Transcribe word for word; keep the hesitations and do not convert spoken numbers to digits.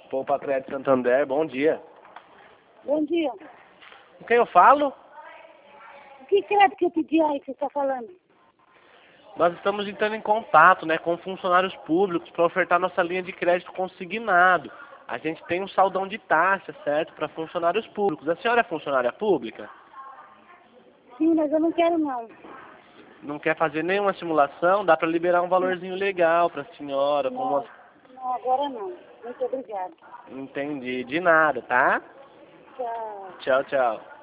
Poupa Crédito Santander, bom dia. Bom dia. Com quem eu falo? Que crédito que eu pedi aí que você está falando? Nós estamos entrando em contato, né, com funcionários públicos para ofertar nossa linha de crédito consignado. A gente tem um saldão de taxa, certo, para funcionários públicos. A senhora é funcionária pública? Sim, mas eu não quero não. Não quer fazer nenhuma simulação? Dá para liberar um valorzinho legal para a senhora. Com Não, uma... não, agora não. Muito obrigada. Entendi. De nada, tá? Tchau. Tchau, tchau.